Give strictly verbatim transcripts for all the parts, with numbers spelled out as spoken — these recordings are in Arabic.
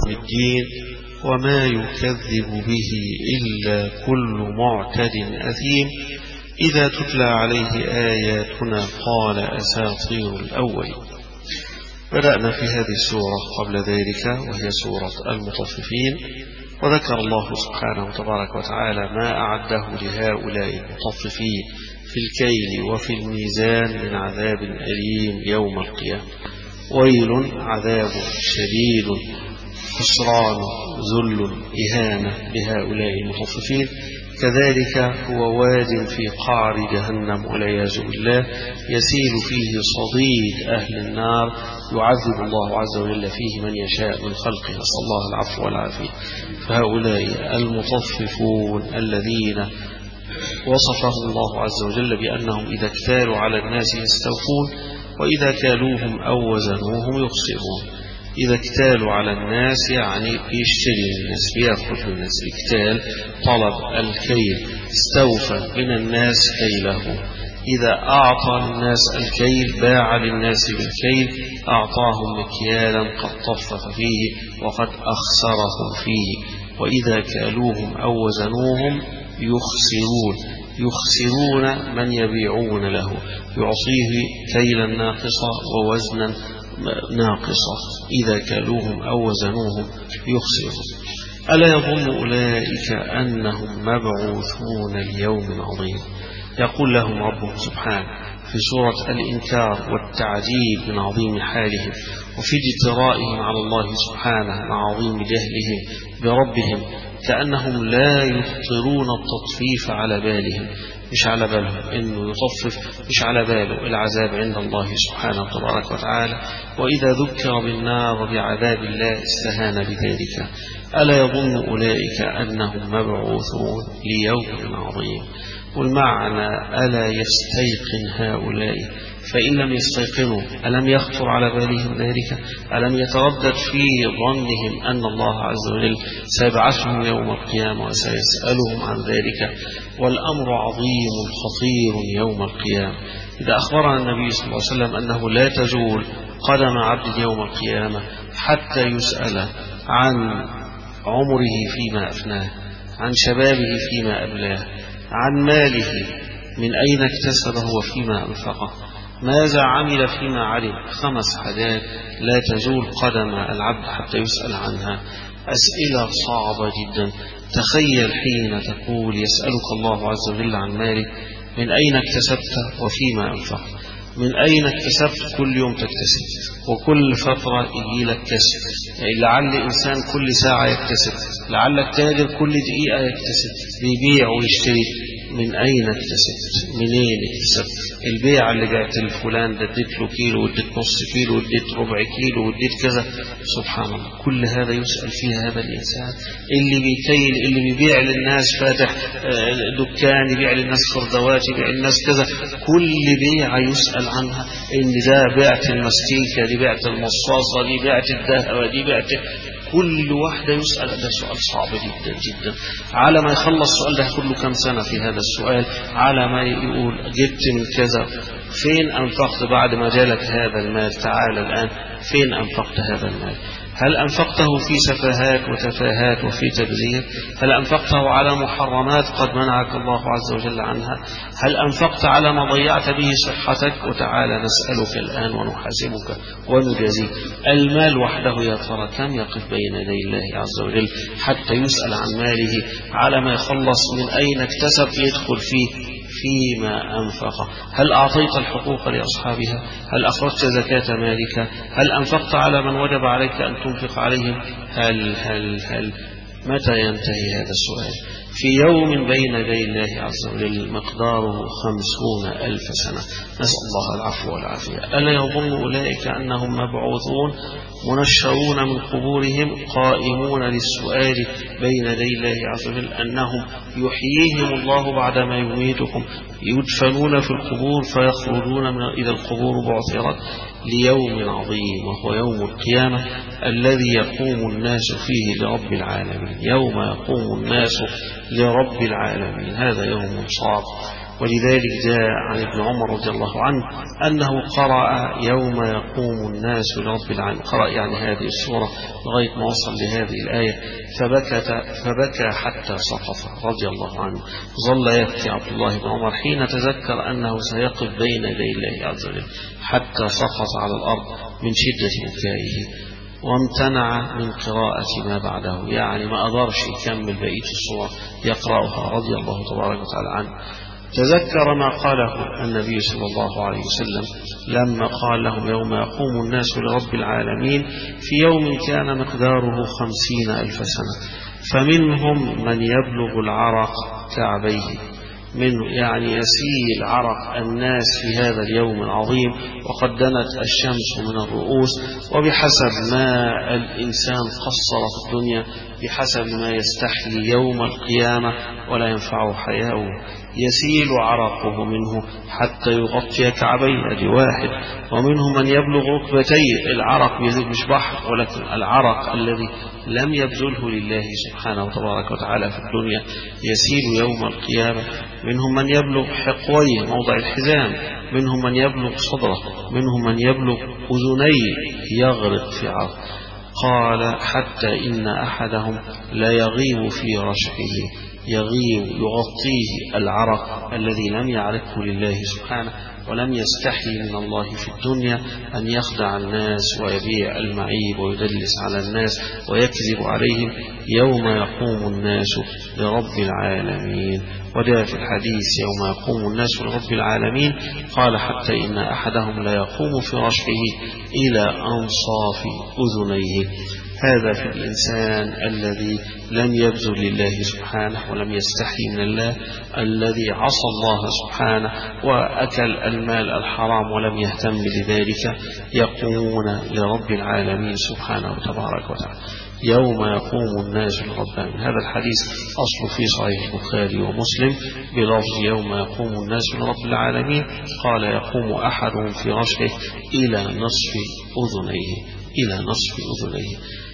يوم الدين وما يكذب به إلا كل معتد أثيم إذا تتلى عليه آياتنا قال أساطير الأولين. بدأنا في هذه السورة قبل ذلك وهي سورة المطففين، وذكر الله سبحانه وتبارك وتعالى ما أعده لهؤلاء المطففين في الكيل وفي الميزان من عذاب أليم يوم القيامة. ويل عذاب شديد خسران ذل إهانة لهؤلاء المطففين. كذلك هو واد في قعر جهنم والعياذ بالله يسيل فيه صديد أهل النار يعذب الله عز وجل فيه من يشاء من خلقه، نسأل الله العفو والعافية. فهؤلاء المطففون الذين وصفهم الله عز وجل بأنهم إذا اكتالوا على الناس يستوفون وإذا كالوهم أو وزنوهم يخسرون. إذا اكتالوا على الناس يعني بيشتري من الناس، بيأخذ من الناس. اكتال طلب الكيل، استوفى من الناس كيله. إذا أعطى الناس الكيل باع للناس بالكيل أعطاهم مكيالا قد طفف فيه وقد أخسرهم فيه. وإذا كالوهم أو وزنوهم يخسرون، يخسرون من يبيعون له، يعطيه كيلا ناقصا ووزنا ناقصة. إذا كالوهم أو وزنوهم يخسرون. ألا يظن أولئك أنهم مبعوثون ليوم عظيم؟ يقول لهم ربهم سبحانه في سورة الإنكار والتعجيب من عظيم حالهم وفي اجترائهم على الله سبحانه مع عظيم جهلهم بربهم، كأنهم لا يخطرون التطفيف على بالهم، مش على بالهم إنه يطفف، مش على باله العذاب عند الله سبحانه تبارك وتعالى. وإذا ذكر بالنار وبعذاب الله استهان بذلك. ألا يظن أولئك أنهم مبعوثون ليوم عظيم؟ والمعنى ألا يستيقن هؤلاء؟ فإن لم يستيقنوا ألم يخطر على بالهم ذلك؟ ألم يتردد في ظنهم أن الله عز وجل سيبعثهم يوم القيامة وسيسألهم عن ذلك؟ والأمر عظيم خطير يوم القيامة. إذا أخبرنا النبي صلى الله عليه وسلم أنه لا تزول قدم عبد يوم القيامة حتى يسأل عن عمره فيما أفناه، عن شبابه فيما أبلاه، عن ماله من أين اكتسبه وفيما أنفقه، ماذا عمل فيما علم. خمس حاجات لا تزول قدم العبد حتى يسأل عنها. أسئلة صعبة جدا. تخيل حين تقول يسألك الله عز وجل عن مالك، من أين اكتسبت وفيما أنفقت، من أين اكتسبت، كل يوم تكتسب وكل فترة يجي لك كسب. يعني لعل إنسان كل ساعة يكتسب، لعلك تاجر كل دقيقة يكتسب، بيبيع ويشتري. من أين اكتسبت؟ منين اكتسبت؟ البيع اللي بعت لفلان ده اديت له كيلو واديت نص كيلو واديت ربع كيلو واديت كذا. سبحان الله، كل هذا يسأل فيها هذا الإنسان. اللي بيكيل، اللي بيبيع للناس، فاتح دكان يبيع للناس خردوات، يبيع للناس كذا، كل بيعة يسأل عنها. إن ده بعت المستيكة، دي بعت المصاصة، دي بعت الذهب، دي بعت، كل واحدة يسأل. ده سؤال صعب جدا جدا. على ما يخلص السؤال ده كله كم سنة في هذا السؤال، على ما يقول جبت من كذا، فين أنفقت بعد ما جالك هذا المال، تعال الآن فين أنفقت هذا المال؟ هل أنفقته في سفاهات وتفاهات وفي تبذير؟ هل أنفقته على محرمات قد منعك الله عز وجل عنها؟ هل أنفقت على ما ضيعت به صحتك؟ وتعالى نسألك الآن ونحاسبك ونجازيك. المال وحده يا ترى كم يقف بين يدي الله عز وجل حتى يسأل عن ماله؟ على ما يخلص من أين اكتسب يدخل فيه فيما أنفق. هل أعطيت الحقوق لأصحابها؟ هل أخرجت زكاة مالك؟ هل أنفقت على من وجب عليك أن تنفق عليهم؟ هل هل هل متى ينتهي هذا السؤال؟ في يوم بين يدي الله عز وجل مقداره خمسون ألف سنة. نسأل الله العفو والعافية. ألا يظن أولئك أنهم مبعوثون منشرون من قبورهم قائمون للسؤال بين يدي الله عز وجل، أنهم يحييهم الله بعدما يميتهم، يدفنون في القبور فيخرجون من إلى القبور بعثرة ليوم عظيم وهو يوم القيامة الذي يقوم الناس فيه لرب العالمين. يوم يقوم الناس لرب العالمين، هذا يوم صعب ولذلك جاء عن ابن عمر رضي الله عنه أنه قرأ يوم يقوم الناس لرب العالمين، قرأ يعني هذه السورة لغاية ما وصل لهذه الآية فبكى, فبكى حتى سقط رضي الله عنه. ظل يبكي عبد الله بن عمر حين تذكر أنه سيقف بين يدي الله عز وجل حتى سقط على الأرض من شدة بكائه، وامتنع من قراءة ما بعده، يعني ما أقدرش يكمل بقية السورة يقرأها رضي الله تبارك وتعالى عنه. تذكر ما قاله النبي صلى الله عليه وسلم لما قال لهم يوم يقوم الناس لرب العالمين في يوم كان مقداره خمسين ألف سنة فمنهم من يبلغ العرق كعبيه، منه يعني يسيل عرق الناس في هذا اليوم العظيم وقد دنت الشمس من الرؤوس، وبحسب ما الإنسان قصر في الدنيا بحسب ما يستحيي يوم القيامة ولا ينفعه حياؤه، يسيل عرقه منه حتى يغطي كعبيه، ادي واحد. ومنهم من يبلغ ركبتيه، العرق مش بحر ولكن العرق الذي لم يبذله لله سبحانه وتبارك وتعالى في الدنيا يسيل يوم القيامة. منهم من يبلغ حقويه موضع الحزام، منهم من يبلغ صدره، منهم من يبلغ أذنيه يغرق في عرق. قال حتى إن أحدهم لا يغيب في رشحه، يغيب يغطيه العرق الذي لم يعرفه لله سبحانه ولم يستحي من الله في الدنيا أن يخدع الناس ويبيع المعيب ويدلس على الناس ويكذب عليهم يوم يقوم الناس لرب العالمين. وجاء في الحديث يوم يقوم الناس لرب العالمين قال حتى إن أحدهم لا يقوم في رشحه إلى أنصاف أذنيه. هذا في الإنسان الذي لم يبذل لله سبحانه ولم يستحي من الله، الذي عصى الله سبحانه وأكل المال الحرام ولم يهتم لذلك، يقومون لرب العالمين سبحانه وتبارك وتعالى يوم يقوم الناس لرب العالمين. هذا الحديث أصل في صحيح البخاري ومسلم بلفظ يوم يقوم الناس لرب العالمين، قال يقوم أحدهم في رشحه إلى نصف أذنيه، إلى نصف أذنيه.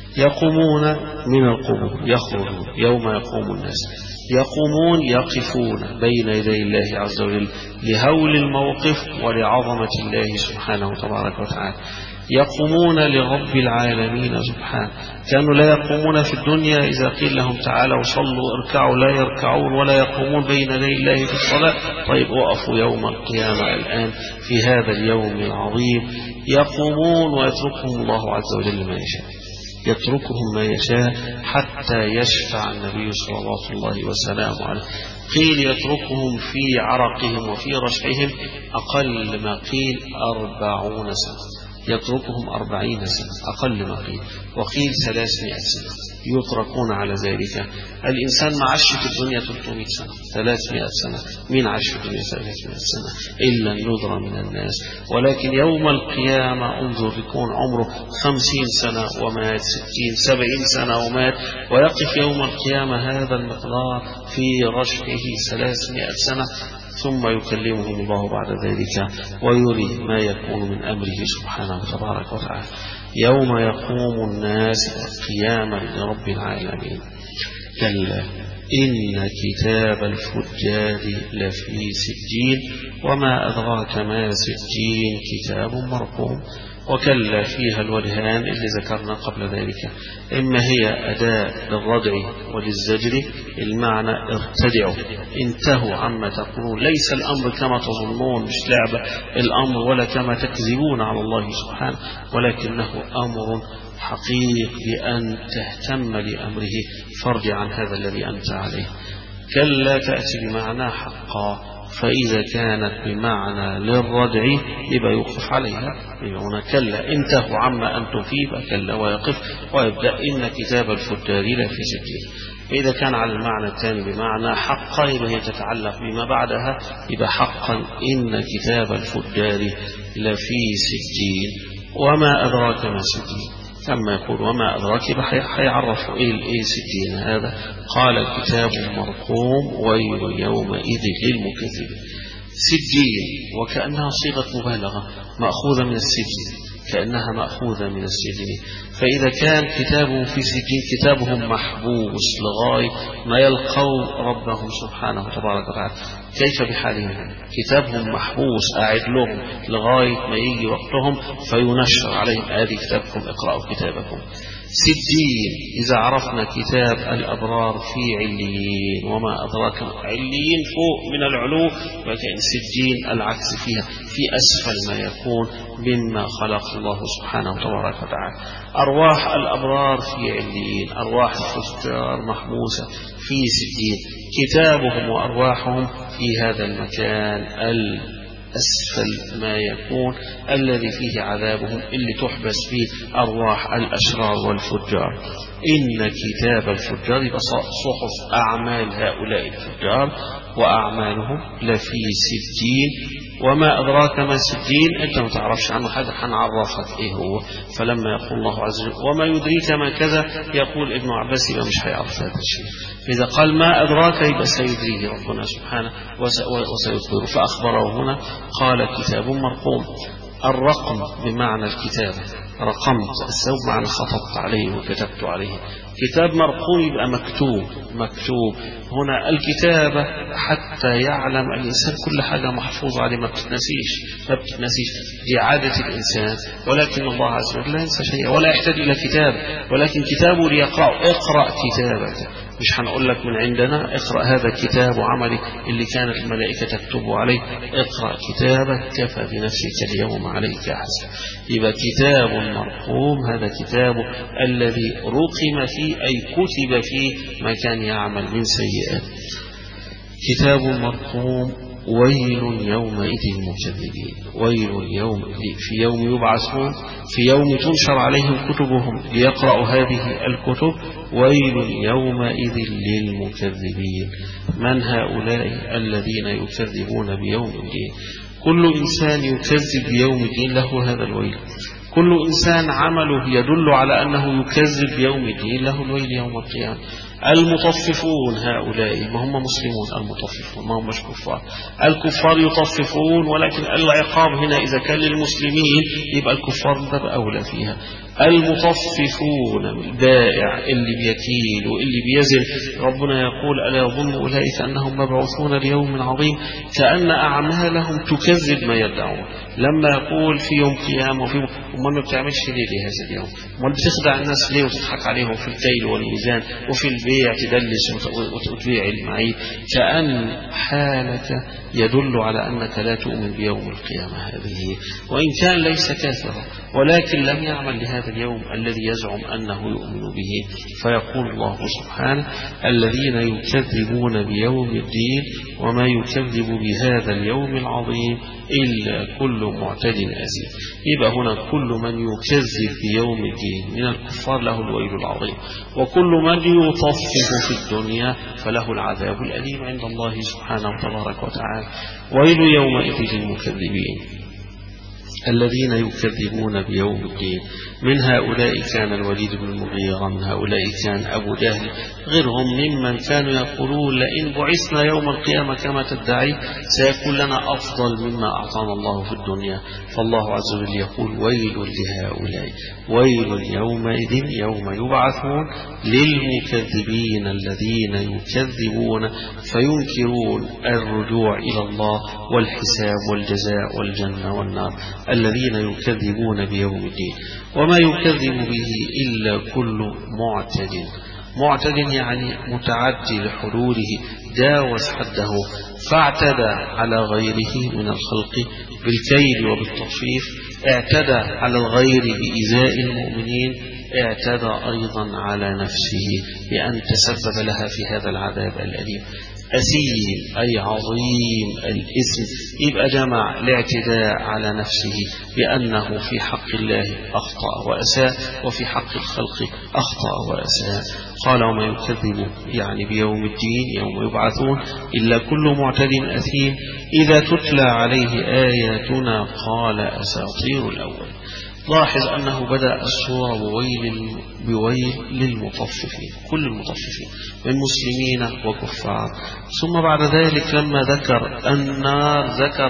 يقومون من القبور، يخرجون يوم يقوم الناس، يقومون يقفون بين يدي الله عز وجل لهول الموقف ولعظمة الله سبحانه وتبارك وتعالى. يقومون لرب العالمين سبحانه. كانوا لا يقومون في الدنيا إذا قيل لهم تعالوا صلوا اركعوا لا يركعون ولا يقومون بين يدي الله في الصلاة. طيب وقفوا يوم القيامة الآن في هذا اليوم العظيم يقومون ويتركهم الله عز وجل ما يشاء، يتركهم ما يشاء حتى يشفع النبي صلى الله عليه وسلم عليه. قيل يتركهم في عرقهم وفي رشحهم أقل ما قيل أربعون سنة، يتركهم أربعين سنة أقل ما قيل، وقيل ثلاثمائة سنة يتركون على ذلك. الإنسان ما عاش في الدنيا ثلاثمائة سنة، ثلاثمائة سنة مين عاش في الدنيا ثلاثمائة سنة إلا الندرة من الناس. ولكن يوم القيامة انظر يكون عمره خمسين سنة ومات، ستين سبعين سنة ومات، ويقف يوم القيامة هذا المقدار في رشحه ثلاثمائة سنة، ثم يكلمهم الله بعد ذلك ويري ما يكون من أمره سبحانه وتبارك وتعالى يوم يقوم الناس قياما لرب العالمين. كلا إن كتاب الفجار لفي سجين وما أدراك ما سجين كتاب مرقوم. وكلا فيها الوجهان اللي ذكرنا قبل ذلك، إما هي أداة للردع وللزجر، المعنى ارتدعوا انتهوا عما تقولون، ليس الأمر كما تظنون، مش لعبة الأمر ولا كما تكذبون على الله سبحانه، ولكنه أمر حقيق بأن تهتم لأمره فارجع عن هذا الذي أنت عليه. كلا تأتي بمعنى حقا، فإذا كانت بمعنى للردع يبقى يوقف عليها، يبقى هنا كلا انتهوا عما أنتم فيه يبقى كلا ويقف ويبدأ إن كتاب الفجار لفي سجين. إذا كان على المعنى الثاني بمعنى حقا يبقى هي تتعلق بما بعدها، يبقى حقا إن كتاب الفجار لفي سجين وما أدراك ما سجين. كما يقول وما أدراك يبقى حيعرفوا إيه الإيه سجين هذا. قال الكتاب مرقوم ويل يومئذ للمكذبين. سجين وكأنها صيغة مبالغة مأخوذة من السجن، كأنها مأخوذة من السجن. فإذا كان كتابهم في سجين كتابهم محبوس لغاية ما يلقوا ربهم سبحانه وتبارك وتعالى، كيف بحالهم؟ كتابهم محبوس قاعد لهم لغاية ما يجي وقتهم فينشر عليهم هذه كتابكم اقرأوا كتابكم. سجين إذا عرفنا كتاب الأبرار في عليين، وما أدراك عليين فوق من العلو، وكأن سجين العكس فيها في أسفل ما يكون مما خلق الله سبحانه وتبارك وتعالى. أرواح الأبرار في عليين، أرواح الفجار محبوسة في سجين، كتابهم وأرواحهم في هذا المكان أسفل ما يكون الذي فيه عذابهم اللي تحبس فيه أرواح الأشرار والفجار. إن كتاب الفجار صحف أعمال هؤلاء الفجار وأعمالهم لفي سجين، وما أدراك ما سجين، أنت ما تعرفش عنه حاجة، حنعرفك إيه هو. فلما يقول الله عز وجل وما يدريك ما كذا، يقول ابن عباس يبقى مش هيعرف هذا الشيء. إذا قال ما أدراك يبقى سيدريه ربنا سبحانه وسيخبره. فأخبره هنا قال كتاب مرقوم. الرقم بمعنى الكتابة، رقمت الثوب معنى خطبت عليه وكتبت عليه. كتاب مرقوم يبقى مكتوب. مكتوب هنا الكتابة حتى يعلم الإنسان كل حاجة محفوظة عليه، ما بتتنسيش ما بتتنسيش دي عادة الإنسان، ولكن الله عز وجل لا ينسى شيئا ولا يحتاج إلى كتاب، ولكن كتابه ليقرأ. اقرأ كتابك، مش هنقول لك من عندنا اقرأ هذا الكتاب وعملي اللي كانت الملائكة تكتب عليه. اقرأ كتابك كفى بنفسك اليوم عليك حسب. يبقى كتاب مرقوم هذا كتاب الذي رقم فيه أي كتب فيه ما كان يعمل من سيئات. كتاب مرقوم. ويل يومئذ للمكذبين. ويل يوم في يوم يبعثون، في يوم تنشر عليهم كتبهم ليقرأوا هذه الكتب. ويل يومئذ للمكذبين. من هؤلاء الذين يكذبون بيوم الدين؟ كل إنسان يكذب بيوم الدين له هذا الويل. كل إنسان عمله يدل على أنه يكذب بيوم الدين له الويل يوم القيامة. المطففون هؤلاء ما هم مسلمون، المطففون ما هم مش كفار. الكفار يطففون، ولكن العقاب هنا إذا كان للمسلمين يبقى الكفار باب أولى فيها. المطففون البائع اللي بيكيل واللي بيزن، ربنا يقول ألا يظن أولئك أنهم مبعوثون ليوم عظيم، كأن أعمالهم تكذب ما يدعون. لما يقول في يوم قيامة وفي وما ما بتعملش ليه لهذا اليوم؟ وما بتخدع الناس ليه وتضحك عليهم في الكيل والميزان وفي البيع تدلس وتبيع المعيب؟ كأن حالك يدل على أنك لا تؤمن بيوم القيامة هذه، وإن كان ليس كافرا ولكن لم يعمل لهذا اليوم الذي يزعم أنه يؤمن به. فيقول الله سبحانه الذين يكذبون بيوم الدين وما يكذب بهذا اليوم العظيم إلا كل معتد أثيم. يبقى هنا كل من يكذب بيوم الدين من الكفار له الويل العظيم، وكل من يطفف في الدنيا فله العذاب الأليم عند الله سبحانه وتبارك وتعالى. ويل يومئذ للمكذبين الذين يكذبون بيوم الدين. من هؤلاء كان الوليد بن المغيرة، من هؤلاء كان أبو جهل، غيرهم ممن كانوا يقولون لئن بعثنا يوم القيامة كما تدعي سيكون لنا أفضل مما أعطانا الله في الدنيا. فالله عز وجل يقول ويل لهؤلاء. ويل يومئذ يوم يبعثون للمكذبين الذين يكذبون فينكرون الرجوع إلى الله والحساب والجزاء والجنة والنار. الذين يكذبون بيوم الدين وما يكذب به إلا كل معتد. معتد يعني متعدي لحدوده، جاوز حده فاعتدى على غيره من الخلق بالكيل وبالتطفيف، اعتدى على الغير بإيذاء المؤمنين، اعتدى أيضا على نفسه بأن تسبب لها في هذا العذاب الأليم. أثيم أي عظيم الإثم، يبقى جمع الاعتداء على نفسه بأنه في حق الله أخطأ وأساء وفي حق الخلق أخطأ وأساء. قال وما يكذب يعني بيوم الدين يوم يبعثون إلا كل معتد أثيم إذا تتلى عليه آياتنا قال أساطير الأول. لاحظ أنه بدأ السورة بويل, بويل للمطففين، كل المطففين من مسلمين وكفار. ثم بعد ذلك لما ذكر النار ذكر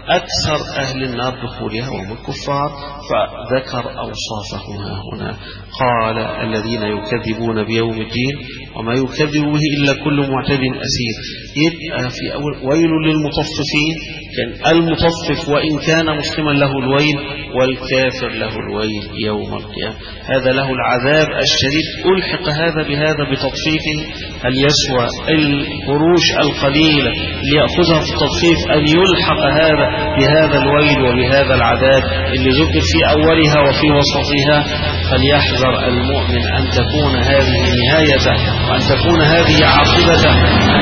أكثر أهل النار دخولها وهم الكفار، فذكر أوصافهم هنا. قال الذين يكذبون بيوم الدين وما يكذب به إلا كل معتد أثيم. يبقى في أول ويل للمطففين، كان المطفف وإن كان مسلما له الويل، والكافر له الويل يوم القيامة، هذا له العذاب الشديد. ألحق هذا بهذا بتطفيفه. هل يسوى القروش القليلة ليأخذها في التطفيف أن يلحق هذا بهذا الويل وبهذا العذاب اللي ذكر في أولها وفي وسطها؟ فليحذر المؤمن أن تكون هذه نهايته وأن تكون هذه عاقبته،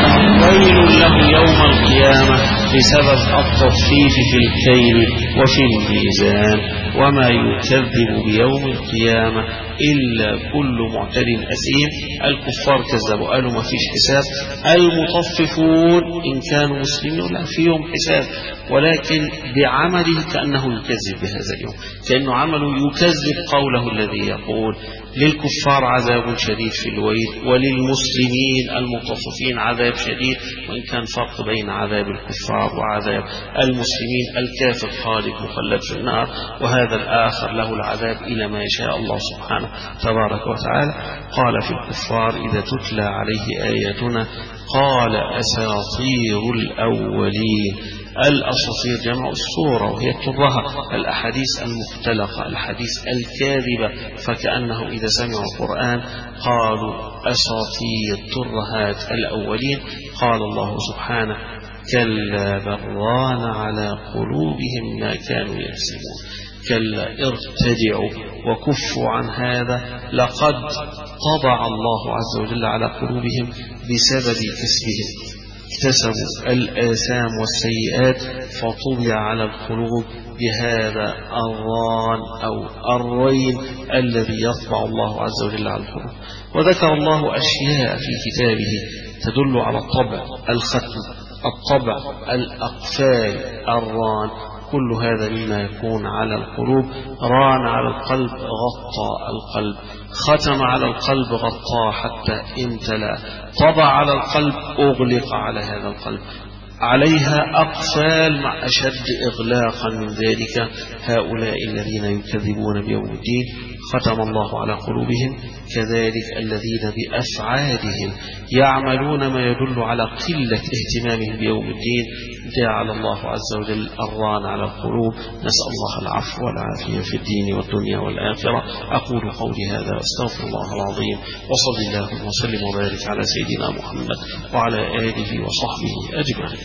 ويل له يوم القيامة بسبب التطفيف في الكيل وفي الميزان. وما يكذب بيوم القيامة إلا كل معتد أثيم. الكفار كذبوا قالوا ما فيش حساب، المطففون إن كانوا مسلمين لا فيهم حساب، ولكن بعمله كأنه يكذب بهذا اليوم، كأنه عمله يكذب قوله الذي يقول للكفار عذاب شديد في الويل وللمسلمين المطففين عذاب شديد، وإن كان فرق بين عذاب الكفار وعذاب المسلمين. الكافر خالد مخلد في النار، وهذا الآخر له العذاب إلى ما يشاء الله سبحانه تبارك وتعالى. قال في الكفار إذا تتلى عليه آياتنا قال أساطير الأولين. الأساطير جمع الصورة وهي الترهة، الأحاديث المختلقة، الحديث الكاذبة، فكأنه إذا سمعوا القرآن قالوا أساطير ترهات الأولين. قال الله سبحانه كلا بران على قلوبهم ما كانوا يكسبون. كلا ارتدعوا وكفوا عن هذا، لقد طبع الله عز وجل على قلوبهم بسبب كسبهم، اكتسبوا الآثام والسيئات فطبع على القلوب بهذا الران أو الرين الذي يطبع الله عز وجل على القلوب. وذكر الله أشياء في كتابه تدل على الطبع، الختم، الطبع، الأقفال، الران، كل هذا مما يكون على القلوب. ران على القلب غطى القلب، ختم على القلب غطاه حتى امتلأ، طبع على القلب أغلق على هذا القلب، عليها أقفال مع أشد إغلاقا من ذلك. هؤلاء الذين يكذبون بيوم الدين ختم الله على قلوبهم. كذلك الذين بأفعالهم يعملون ما يدل على قلة اهتمامهم بيوم الدين جعل الله عز وجل الران على القلوب. نسأل الله العفو والعافية في الدين والدنيا والآخرة. أقول قولي هذا واستغفر الله العظيم، وصلى الله وسلم وبارك على سيدنا محمد وعلى آله وصحبه أجمعين.